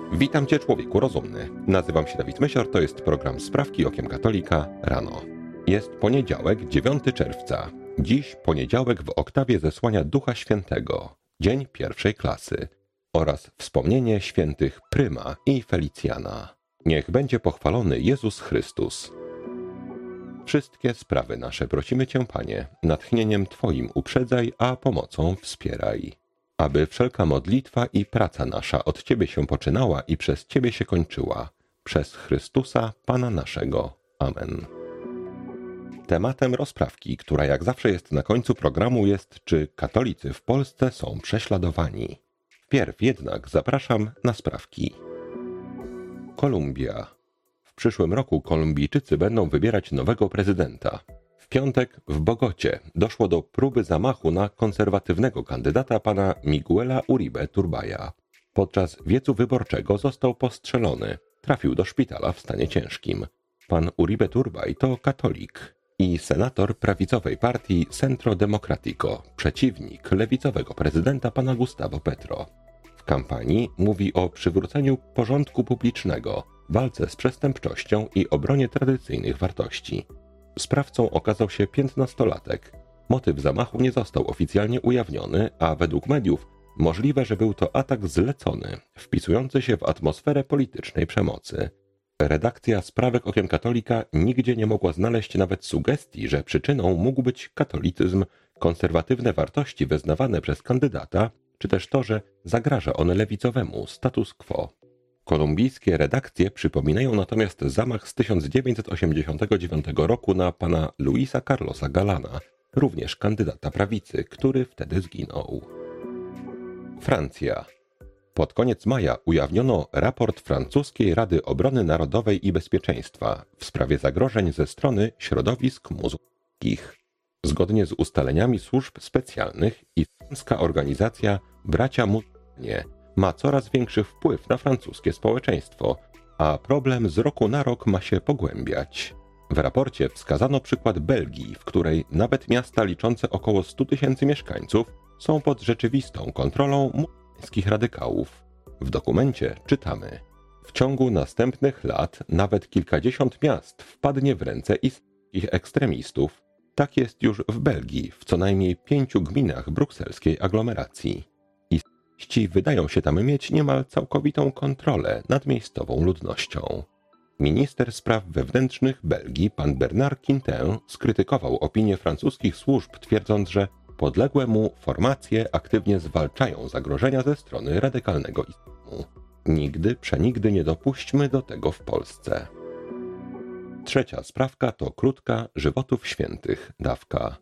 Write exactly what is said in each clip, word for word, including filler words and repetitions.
Witam Cię, człowieku rozumny. Nazywam się Dawid Mysior, to jest program Sprawki Okiem Katolika rano. Jest poniedziałek, dziewiątego czerwca. Dziś poniedziałek w oktawie zesłania Ducha Świętego, dzień pierwszej klasy oraz wspomnienie świętych Pryma i Felicjana. Niech będzie pochwalony Jezus Chrystus. Wszystkie sprawy nasze prosimy Cię, Panie, natchnieniem Twoim uprzedzaj, a pomocą wspieraj. Aby wszelka modlitwa i praca nasza od Ciebie się poczynała i przez Ciebie się kończyła. Przez Chrystusa, Pana naszego. Amen. Tematem rozprawki, która jak zawsze jest na końcu programu, jest, czy katolicy w Polsce są prześladowani. Wpierw jednak zapraszam na sprawki. Kolumbia. W przyszłym roku Kolumbijczycy będą wybierać nowego prezydenta. W piątek w Bogocie doszło do próby zamachu na konserwatywnego kandydata pana Miguela Uribe Turbaya. Podczas wiecu wyborczego został postrzelony. Trafił do szpitala w stanie ciężkim. Pan Uribe Turbay to katolik i senator prawicowej partii Centro Democrático, przeciwnik lewicowego prezydenta pana Gustavo Petro. W kampanii mówi o przywróceniu porządku publicznego, walce z przestępczością i obronie tradycyjnych wartości. Sprawcą okazał się piętnastolatek. Motyw zamachu nie został oficjalnie ujawniony, a według mediów możliwe, że był to atak zlecony, wpisujący się w atmosferę politycznej przemocy. Redakcja Sprawek Okiem Katolika nigdzie nie mogła znaleźć nawet sugestii, że przyczyną mógł być katolicyzm, konserwatywne wartości wyznawane przez kandydata, czy też to, że zagraża on lewicowemu status quo. Kolumbijskie redakcje przypominają natomiast zamach z tysiąc dziewięćset osiemdziesiątego dziewiątego roku na pana Luisa Carlosa Galana, również kandydata prawicy, który wtedy zginął. Francja. Pod koniec maja ujawniono raport francuskiej Rady Obrony Narodowej i Bezpieczeństwa w sprawie zagrożeń ze strony środowisk muzułmańskich. Zgodnie z ustaleniami służb specjalnych islamska organizacja Bracia Muzułmanie ma coraz większy wpływ na francuskie społeczeństwo, a problem z roku na rok ma się pogłębiać. W raporcie wskazano przykład Belgii, w której nawet miasta liczące około stu tysięcy mieszkańców są pod rzeczywistą kontrolą muzułmańskich radykałów. W dokumencie czytamy: w ciągu następnych lat nawet kilkadziesiąt miast wpadnie w ręce islamskich ekstremistów. Tak jest już w Belgii, w co najmniej pięciu gminach brukselskiej aglomeracji. Ci wydają się tam mieć niemal całkowitą kontrolę nad miejscową ludnością. Minister spraw wewnętrznych Belgii, pan Bernard Quintin, skrytykował opinię francuskich służb, twierdząc, że podległe mu formacje aktywnie zwalczają zagrożenia ze strony radykalnego islamu. Nigdy, przenigdy nie dopuśćmy do tego w Polsce. Trzecia sprawka to krótka żywotów świętych dawka.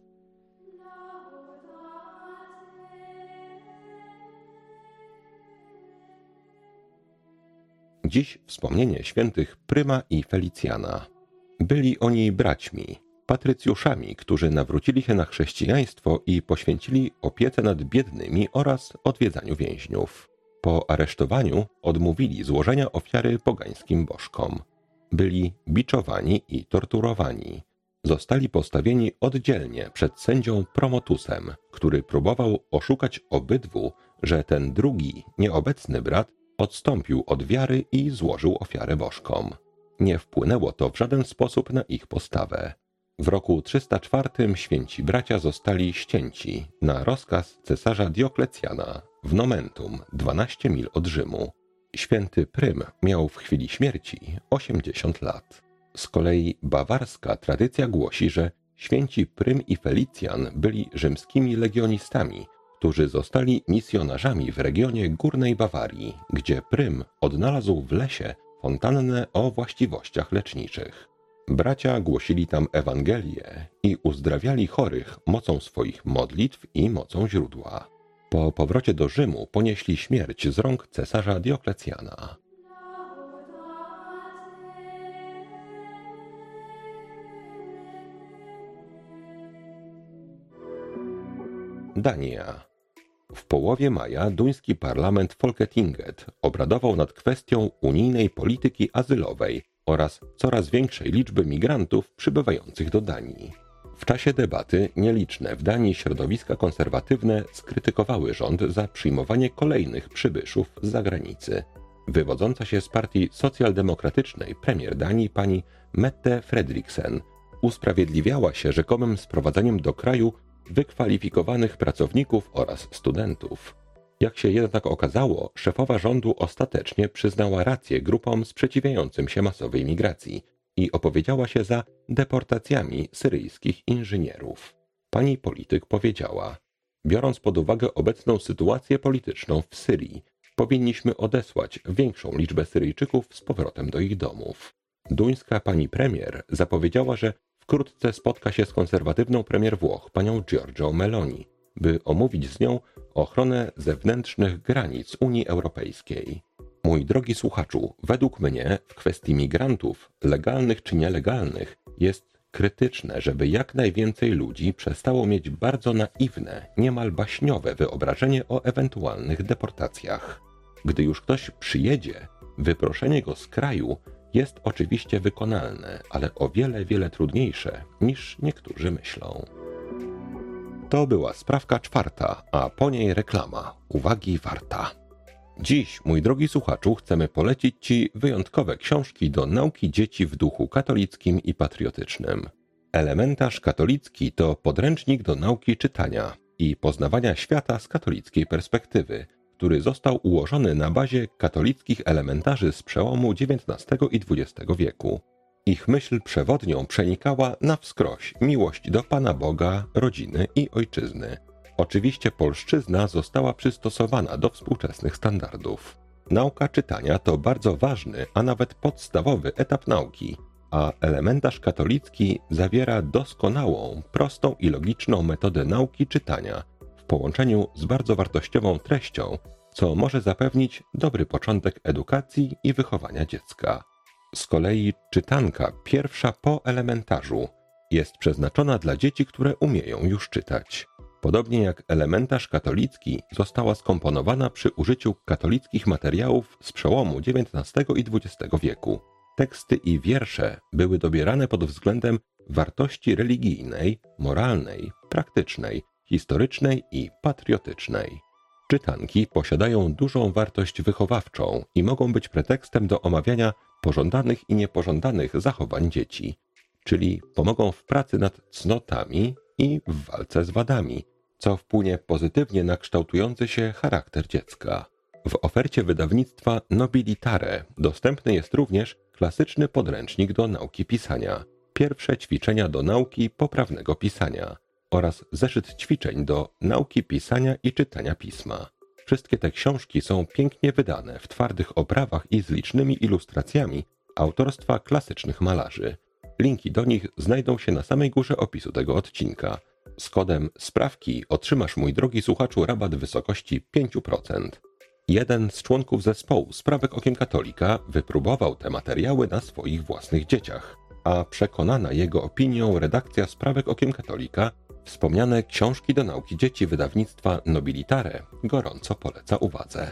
Dziś wspomnienie świętych Pryma i Felicjana. Byli oni braćmi, patrycjuszami, którzy nawrócili się na chrześcijaństwo i poświęcili opiece nad biednymi oraz odwiedzaniu więźniów. Po aresztowaniu odmówili złożenia ofiary pogańskim bożkom. Byli biczowani i torturowani. Zostali postawieni oddzielnie przed sędzią Promotusem, który próbował oszukać obydwu, że ten drugi, nieobecny brat odstąpił od wiary i złożył ofiarę bożkom. Nie wpłynęło to w żaden sposób na ich postawę. W roku trzysta czwartym święci bracia zostali ścięci na rozkaz cesarza Dioklecjana w Nomentum, dwanaście mil od Rzymu. Święty Prym miał w chwili śmierci osiemdziesiąt lat. Z kolei bawarska tradycja głosi, że święci Prym i Felicjan byli rzymskimi legionistami, którzy zostali misjonarzami w regionie Górnej Bawarii, gdzie Prym odnalazł w lesie fontannę o właściwościach leczniczych. Bracia głosili tam Ewangelię i uzdrawiali chorych mocą swoich modlitw i mocą źródła. Po powrocie do Rzymu ponieśli śmierć z rąk cesarza Dioklecjana. Dania. W połowie maja duński parlament Folketinget obradował nad kwestią unijnej polityki azylowej oraz coraz większej liczby migrantów przybywających do Danii. W czasie debaty nieliczne w Danii środowiska konserwatywne skrytykowały rząd za przyjmowanie kolejnych przybyszów z zagranicy. Wywodząca się z partii socjaldemokratycznej premier Danii pani Mette Frederiksen usprawiedliwiała się rzekomym sprowadzaniem do kraju wykwalifikowanych pracowników oraz studentów. Jak się jednak okazało, szefowa rządu ostatecznie przyznała rację grupom sprzeciwiającym się masowej migracji i opowiedziała się za deportacjami syryjskich inżynierów. Pani polityk powiedziała: biorąc pod uwagę obecną sytuację polityczną w Syrii, powinniśmy odesłać większą liczbę Syryjczyków z powrotem do ich domów. Duńska pani premier zapowiedziała, że wkrótce spotka się z konserwatywną premier Włoch, panią Giorgią Meloni, by omówić z nią ochronę zewnętrznych granic Unii Europejskiej. Mój drogi słuchaczu, według mnie w kwestii migrantów, legalnych czy nielegalnych, jest krytyczne, żeby jak najwięcej ludzi przestało mieć bardzo naiwne, niemal baśniowe wyobrażenie o ewentualnych deportacjach. Gdy już ktoś przyjedzie, wyproszenie go z kraju jest oczywiście wykonalne, ale o wiele, wiele trudniejsze niż niektórzy myślą. To była sprawka czwarta, a po niej reklama. Uwagi warta. Dziś, mój drogi słuchaczu, chcemy polecić Ci wyjątkowe książki do nauki dzieci w duchu katolickim i patriotycznym. Elementarz katolicki to podręcznik do nauki czytania i poznawania świata z katolickiej perspektywy, który został ułożony na bazie katolickich elementarzy z przełomu dziewiętnastego i dwudziestego wieku. Ich myśl przewodnią przenikała na wskroś miłość do Pana Boga, rodziny i ojczyzny. Oczywiście polszczyzna została przystosowana do współczesnych standardów. Nauka czytania to bardzo ważny, a nawet podstawowy etap nauki, a elementarz katolicki zawiera doskonałą, prostą i logiczną metodę nauki czytania w połączeniu z bardzo wartościową treścią, co może zapewnić dobry początek edukacji i wychowania dziecka. Z kolei czytanka pierwsza po elementarzu jest przeznaczona dla dzieci, które umieją już czytać. Podobnie jak elementarz katolicki została skomponowana przy użyciu katolickich materiałów z przełomu dziewiętnastego i dwudziestego wieku. Teksty i wiersze były dobierane pod względem wartości religijnej, moralnej, praktycznej, historycznej i patriotycznej. Czytanki posiadają dużą wartość wychowawczą i mogą być pretekstem do omawiania pożądanych i niepożądanych zachowań dzieci, czyli pomogą w pracy nad cnotami i w walce z wadami, co wpłynie pozytywnie na kształtujący się charakter dziecka. W ofercie wydawnictwa Nobilitare dostępny jest również klasyczny podręcznik do nauki pisania, pierwsze ćwiczenia do nauki poprawnego pisania oraz zeszyt ćwiczeń do nauki pisania i czytania pisma. Wszystkie te książki są pięknie wydane w twardych oprawach i z licznymi ilustracjami autorstwa klasycznych malarzy. Linki do nich znajdą się na samej górze opisu tego odcinka. Z kodem SPRAWKI otrzymasz, mój drogi słuchaczu, rabat w wysokości pięć procent. Jeden z członków zespołu Sprawek Okiem Katolika wypróbował te materiały na swoich własnych dzieciach, a przekonana jego opinią redakcja Sprawek Okiem Katolika wspomniane książki do nauki dzieci wydawnictwa Nobilitare gorąco poleca uwadze.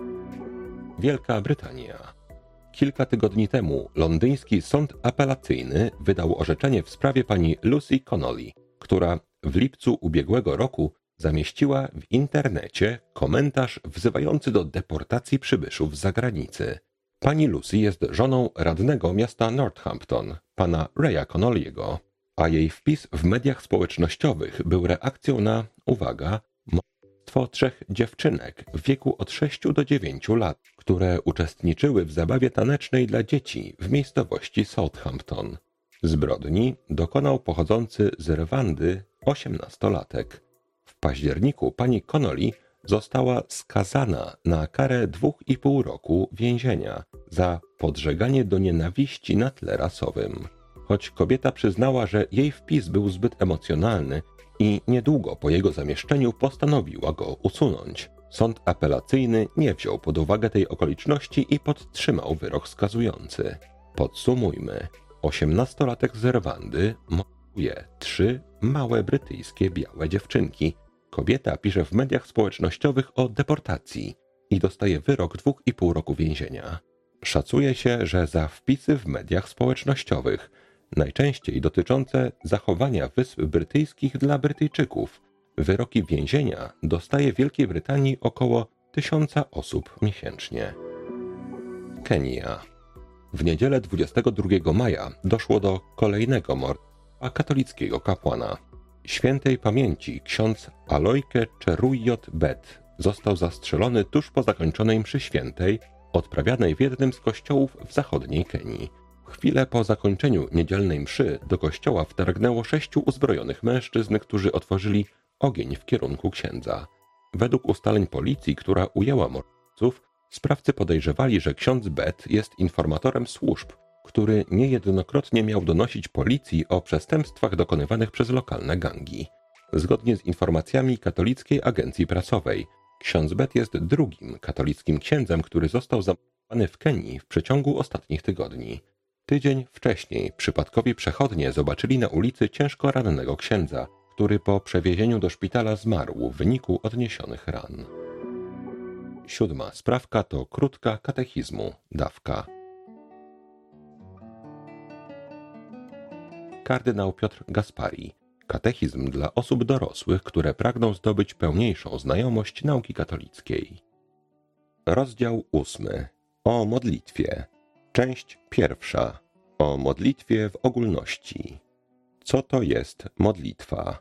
Wielka Brytania. Kilka tygodni temu londyński sąd apelacyjny wydał orzeczenie w sprawie pani Lucy Connolly, która w lipcu ubiegłego roku zamieściła w internecie komentarz wzywający do deportacji przybyszów z zagranicy. Pani Lucy jest żoną radnego miasta Northampton, pana Raya Connolly'ego, a jej wpis w mediach społecznościowych był reakcją na, uwaga, małżeństwo trzech dziewczynek w wieku od sześciu do dziewięciu lat, które uczestniczyły w zabawie tanecznej dla dzieci w miejscowości Southampton. Zbrodni dokonał pochodzący z Rwandy osiemnastolatek. W październiku pani Connolly została skazana na karę dwóch i pół roku więzienia za podżeganie do nienawiści na tle rasowym. Choć kobieta przyznała, że jej wpis był zbyt emocjonalny i niedługo po jego zamieszczeniu postanowiła go usunąć, sąd apelacyjny nie wziął pod uwagę tej okoliczności i podtrzymał wyrok skazujący. Podsumujmy. Osiemnastolatek z Rwandy morduje trzy małe brytyjskie białe dziewczynki. Kobieta pisze w mediach społecznościowych o deportacji i dostaje wyrok dwóch i pół roku więzienia. Szacuje się, że za wpisy w mediach społecznościowych, najczęściej dotyczące zachowania Wysp Brytyjskich dla Brytyjczyków, wyroki więzienia dostaje w Wielkiej Brytanii około tysiąca osób miesięcznie. Kenia. W niedzielę dwudziestego drugiego maja doszło do kolejnego morderstwa katolickiego kapłana. Świętej pamięci ksiądz Aloike Cheruiyot Bet został zastrzelony tuż po zakończonej mszy świętej odprawianej w jednym z kościołów w zachodniej Kenii. Chwilę po zakończeniu niedzielnej mszy do kościoła wtargnęło sześciu uzbrojonych mężczyzn, którzy otworzyli ogień w kierunku księdza. Według ustaleń policji, która ujęła morderców, sprawcy podejrzewali, że ksiądz Bet jest informatorem służb, który niejednokrotnie miał donosić policji o przestępstwach dokonywanych przez lokalne gangi. Zgodnie z informacjami Katolickiej Agencji Prasowej, ksiądz Bet jest drugim katolickim księdzem, który został zamordowany w Kenii w przeciągu ostatnich tygodni. Tydzień wcześniej przypadkowi przechodnie zobaczyli na ulicy ciężko rannego księdza, który po przewiezieniu do szpitala zmarł w wyniku odniesionych ran. Siódma sprawka to krótka katechizmu, dawka. Kardynał Piotr Gaspari. Katechizm dla osób dorosłych, które pragną zdobyć pełniejszą znajomość nauki katolickiej. Rozdział ósmy. O modlitwie. Część pierwsza. O modlitwie w ogólności. Co to jest modlitwa?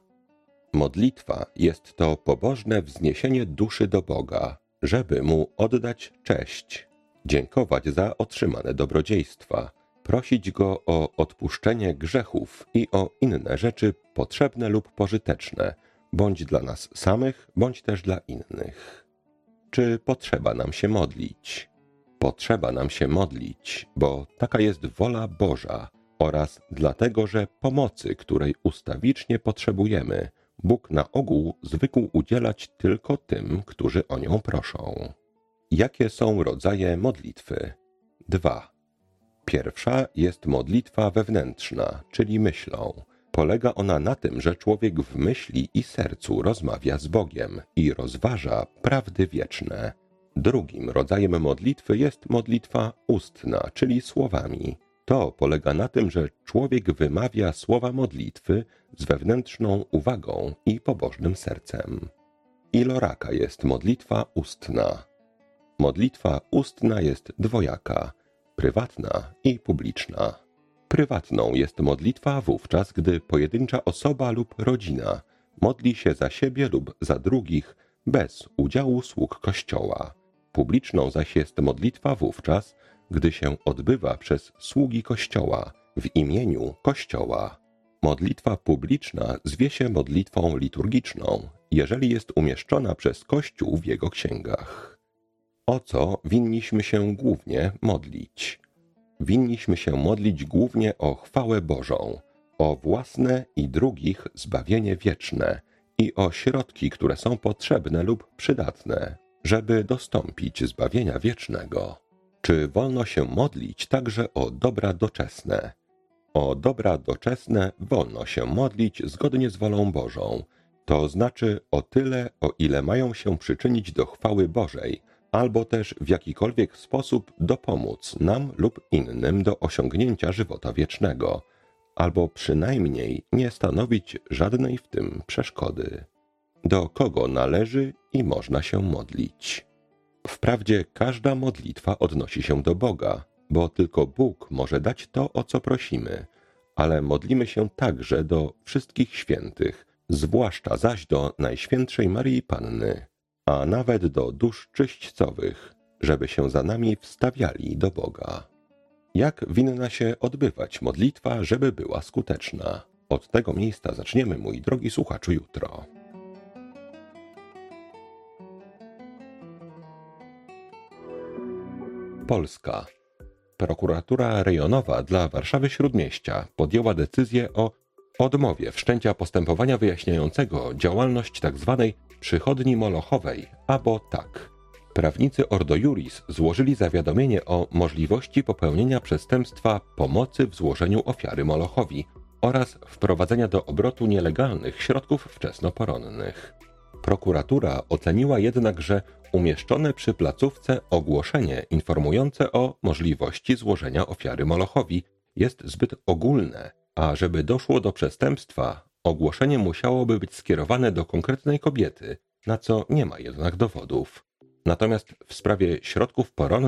Modlitwa jest to pobożne wzniesienie duszy do Boga, żeby Mu oddać cześć, dziękować za otrzymane dobrodziejstwa, prosić Go o odpuszczenie grzechów i o inne rzeczy potrzebne lub pożyteczne, bądź dla nas samych, bądź też dla innych. Czy potrzeba nam się modlić? Potrzeba nam się modlić, bo taka jest wola Boża oraz dlatego, że pomocy, której ustawicznie potrzebujemy, Bóg na ogół zwykł udzielać tylko tym, którzy o nią proszą. Jakie są rodzaje modlitwy? Dwa. Pierwsza jest modlitwa wewnętrzna, czyli myślą. Polega ona na tym, że człowiek w myśli i sercu rozmawia z Bogiem i rozważa prawdy wieczne. Drugim rodzajem modlitwy jest modlitwa ustna, czyli słowami. To polega na tym, że człowiek wymawia słowa modlitwy z wewnętrzną uwagą i pobożnym sercem. Iloraka jest modlitwa ustna. Modlitwa ustna jest dwojaka, prywatna i publiczna. Prywatną jest modlitwa wówczas, gdy pojedyncza osoba lub rodzina modli się za siebie lub za drugich bez udziału sług Kościoła. Publiczną zaś jest modlitwa wówczas, gdy się odbywa przez sługi Kościoła w imieniu Kościoła. Modlitwa publiczna zwie się modlitwą liturgiczną, jeżeli jest umieszczona przez Kościół w jego księgach. O co winniśmy się głównie modlić? Winniśmy się modlić głównie o chwałę Bożą, o własne i drugich zbawienie wieczne i o środki, które są potrzebne lub przydatne, żeby dostąpić zbawienia wiecznego. Czy wolno się modlić także o dobra doczesne? O dobra doczesne wolno się modlić zgodnie z wolą Bożą, to znaczy o tyle, o ile mają się przyczynić do chwały Bożej, albo też w jakikolwiek sposób dopomóc nam lub innym do osiągnięcia żywota wiecznego, albo przynajmniej nie stanowić żadnej w tym przeszkody. Do kogo należy i można się modlić? Wprawdzie każda modlitwa odnosi się do Boga, bo tylko Bóg może dać to, o co prosimy, ale modlimy się także do wszystkich świętych, zwłaszcza zaś do Najświętszej Maryi Panny, a nawet do dusz czyśćcowych, żeby się za nami wstawiali do Boga. Jak winna się odbywać modlitwa, żeby była skuteczna? Od tego miejsca zaczniemy, mój drogi słuchaczu, jutro. Polska. Prokuratura rejonowa dla Warszawy-Śródmieścia podjęła decyzję o odmowie wszczęcia postępowania wyjaśniającego działalność tzw. przychodni molochowej, abo tak. Prawnicy Ordo Iuris złożyli zawiadomienie o możliwości popełnienia przestępstwa pomocy w złożeniu ofiary molochowi oraz wprowadzenia do obrotu nielegalnych środków wczesnoporonnych. Prokuratura oceniła jednak, że umieszczone przy placówce ogłoszenie informujące o możliwości złożenia ofiary molochowi jest zbyt ogólne, a żeby doszło do przestępstwa, ogłoszenie musiałoby być skierowane do konkretnej kobiety, na co nie ma jednak dowodów. Natomiast w sprawie środków poronnych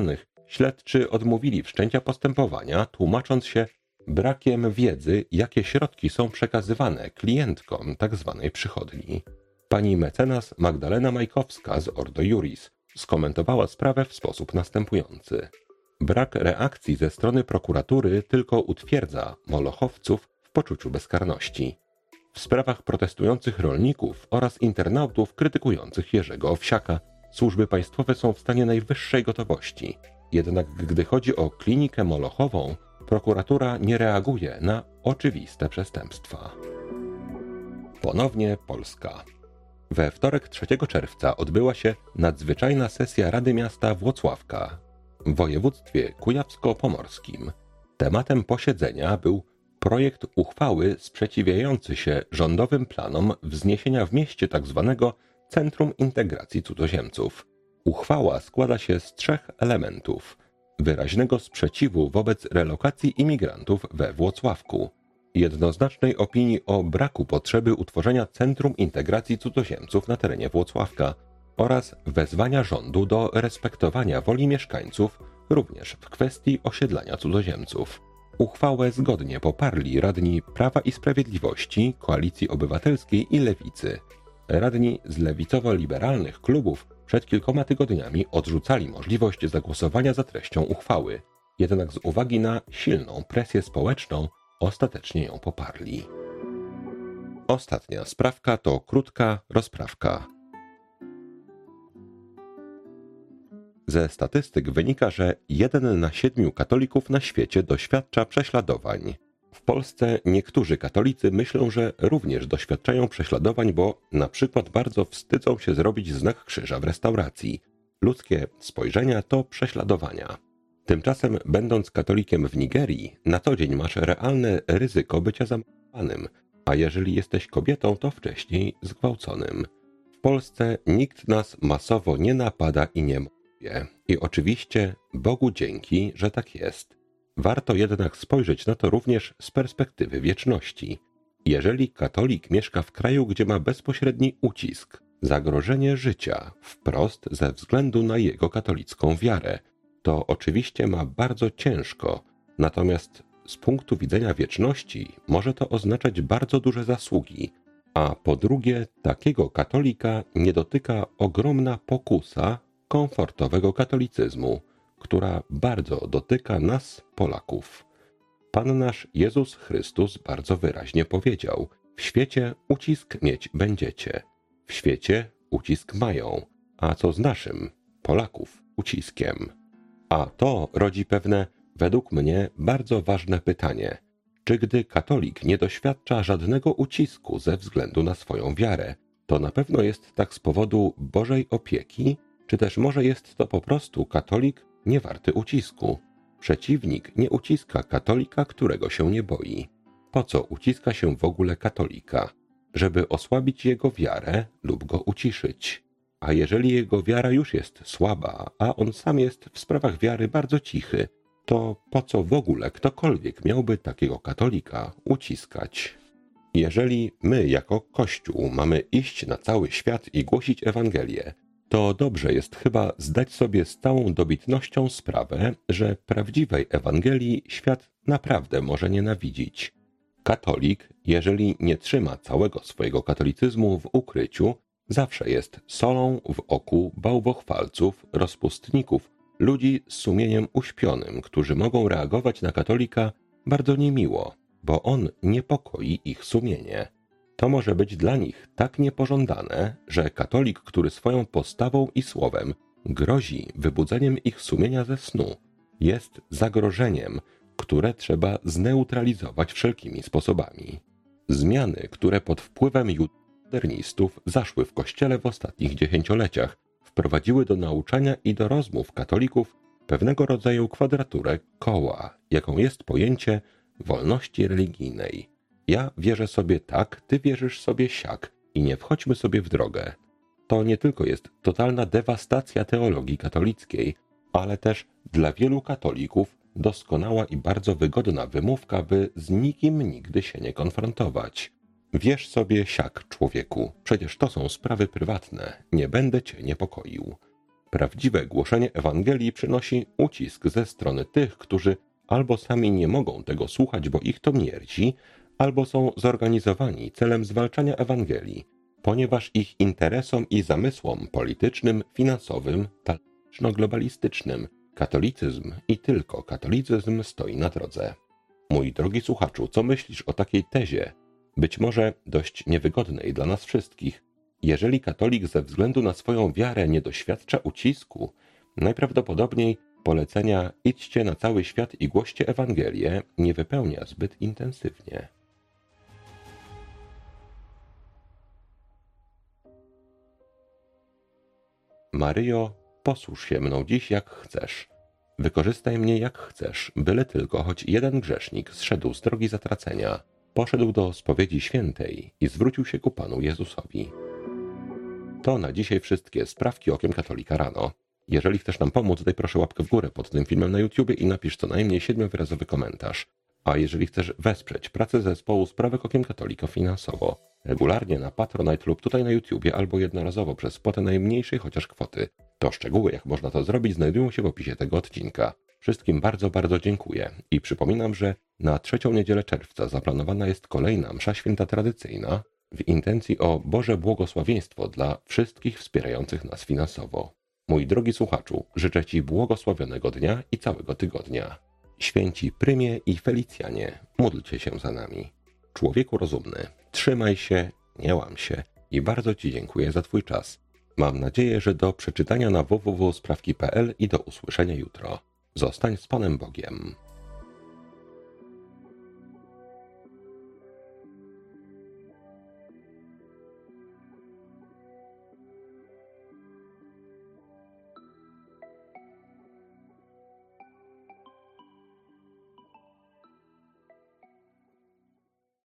Śledczy odmówili wszczęcia postępowania, tłumacząc się brakiem wiedzy, jakie środki są przekazywane klientkom tzw. przychodni. Pani mecenas Magdalena Majkowska z Ordo Iuris skomentowała sprawę w sposób następujący. Brak reakcji ze strony prokuratury tylko utwierdza molochowców w poczuciu bezkarności. W sprawach protestujących rolników oraz internautów krytykujących Jerzego Owsiaka służby państwowe są w stanie najwyższej gotowości. Jednak gdy chodzi o klinikę molochową, prokuratura nie reaguje na oczywiste przestępstwa. Ponownie Polska. We wtorek trzeciego czerwca odbyła się nadzwyczajna sesja Rady Miasta Włocławka w województwie kujawsko-pomorskim. Tematem posiedzenia był projekt uchwały sprzeciwiający się rządowym planom wzniesienia w mieście tzw. Centrum Integracji Cudzoziemców. Uchwała składa się z trzech elementów. Wyraźnego sprzeciwu wobec relokacji imigrantów we Włocławku, jednoznacznej opinii o braku potrzeby utworzenia Centrum Integracji Cudzoziemców na terenie Włocławka oraz wezwania rządu do respektowania woli mieszkańców również w kwestii osiedlania cudzoziemców. Uchwałę zgodnie poparli radni Prawa i Sprawiedliwości, Koalicji Obywatelskiej i Lewicy. Radni z lewicowo-liberalnych klubów przed kilkoma tygodniami odrzucali możliwość zagłosowania za treścią uchwały, jednak z uwagi na silną presję społeczną ostatecznie ją poparli. Ostatnia sprawka to krótka rozprawka. Ze statystyk wynika, że jeden na siedmiu katolików na świecie doświadcza prześladowań. W Polsce niektórzy katolicy myślą, że również doświadczają prześladowań, bo na przykład bardzo wstydzą się zrobić znak krzyża w restauracji. Ludzkie spojrzenia to prześladowania. Tymczasem, będąc katolikiem w Nigerii, na co dzień masz realne ryzyko bycia zamordowanym, a jeżeli jesteś kobietą, to wcześniej zgwałconym. W Polsce nikt nas masowo nie napada i nie morduje. I oczywiście Bogu dzięki, że tak jest. Warto jednak spojrzeć na to również z perspektywy wieczności. Jeżeli katolik mieszka w kraju, gdzie ma bezpośredni ucisk, zagrożenie życia wprost ze względu na jego katolicką wiarę, to oczywiście ma bardzo ciężko, natomiast z punktu widzenia wieczności może to oznaczać bardzo duże zasługi, a po drugie takiego katolika nie dotyka ogromna pokusa komfortowego katolicyzmu, która bardzo dotyka nas, Polaków. Pan nasz Jezus Chrystus bardzo wyraźnie powiedział: w świecie ucisk mieć będziecie, w świecie ucisk mają, a co z naszym, Polaków, uciskiem? A to rodzi pewne, według mnie, bardzo ważne pytanie. Czy gdy katolik nie doświadcza żadnego ucisku ze względu na swoją wiarę, to na pewno jest tak z powodu Bożej opieki, czy też może jest to po prostu katolik niewarty ucisku? Przeciwnik nie uciska katolika, którego się nie boi. Po co uciska się w ogóle katolika? Żeby osłabić jego wiarę lub go uciszyć. A jeżeli jego wiara już jest słaba, a on sam jest w sprawach wiary bardzo cichy, to po co w ogóle ktokolwiek miałby takiego katolika uciskać? Jeżeli my jako Kościół mamy iść na cały świat i głosić Ewangelię, to dobrze jest chyba zdać sobie z całą dobitnością sprawę, że prawdziwej Ewangelii świat naprawdę może nienawidzić. Katolik, jeżeli nie trzyma całego swojego katolicyzmu w ukryciu, zawsze jest solą w oku bałwochwalców, rozpustników, ludzi z sumieniem uśpionym, którzy mogą reagować na katolika bardzo niemiło, bo on niepokoi ich sumienie. To może być dla nich tak niepożądane, że katolik, który swoją postawą i słowem grozi wybudzeniem ich sumienia ze snu, jest zagrożeniem, które trzeba zneutralizować wszelkimi sposobami. Zmiany, które pod wpływem modernistów zaszły w Kościele w ostatnich dziesięcioleciach, wprowadziły do nauczania i do rozmów katolików pewnego rodzaju kwadraturę koła, jaką jest pojęcie wolności religijnej. Ja wierzę sobie tak, ty wierzysz sobie siak i nie wchodźmy sobie w drogę. To nie tylko jest totalna dewastacja teologii katolickiej, ale też dla wielu katolików doskonała i bardzo wygodna wymówka, by z nikim nigdy się nie konfrontować. Wierz sobie siak, człowieku, przecież to są sprawy prywatne, nie będę cię niepokoił. Prawdziwe głoszenie Ewangelii przynosi ucisk ze strony tych, którzy albo sami nie mogą tego słuchać, bo ich to mierzi, albo są zorganizowani celem zwalczania Ewangelii, ponieważ ich interesom i zamysłom politycznym, finansowym, talentyczno-globalistycznym katolicyzm i tylko katolicyzm stoi na drodze. Mój drogi słuchaczu, co myślisz o takiej tezie, być może dość niewygodnej dla nas wszystkich? Jeżeli katolik ze względu na swoją wiarę nie doświadcza ucisku, najprawdopodobniej polecenia idźcie na cały świat i głoście Ewangelię nie wypełnia zbyt intensywnie. Maryjo, posłuż się mną dziś jak chcesz. Wykorzystaj mnie jak chcesz, byle tylko choć jeden grzesznik zszedł z drogi zatracenia, poszedł do spowiedzi świętej i zwrócił się ku Panu Jezusowi. To na dzisiaj wszystkie sprawki Okiem Katolika rano. Jeżeli chcesz nam pomóc, daj proszę łapkę w górę pod tym filmem na YouTubie i napisz co najmniej siedmiowyrazowy komentarz. A jeżeli chcesz wesprzeć pracę zespołu Sprawek Okiem Katolika finansowo, regularnie na Patronite lub tutaj na YouTubie albo jednorazowo przez spłatę najmniejszej chociaż kwoty, to szczegóły jak można to zrobić znajdują się w opisie tego odcinka. Wszystkim bardzo, bardzo dziękuję i przypominam, że na trzecią niedzielę czerwca zaplanowana jest kolejna msza święta tradycyjna w intencji o Boże błogosławieństwo dla wszystkich wspierających nas finansowo. Mój drogi słuchaczu, życzę Ci błogosławionego dnia i całego tygodnia. Święci Prymie i Felicjanie, módlcie się za nami. Człowieku rozumny, trzymaj się, nie łam się i bardzo Ci dziękuję za Twój czas. Mam nadzieję, że do przeczytania na w w w kropka sprawki kropka p l i do usłyszenia jutro. Zostań z Panem Bogiem.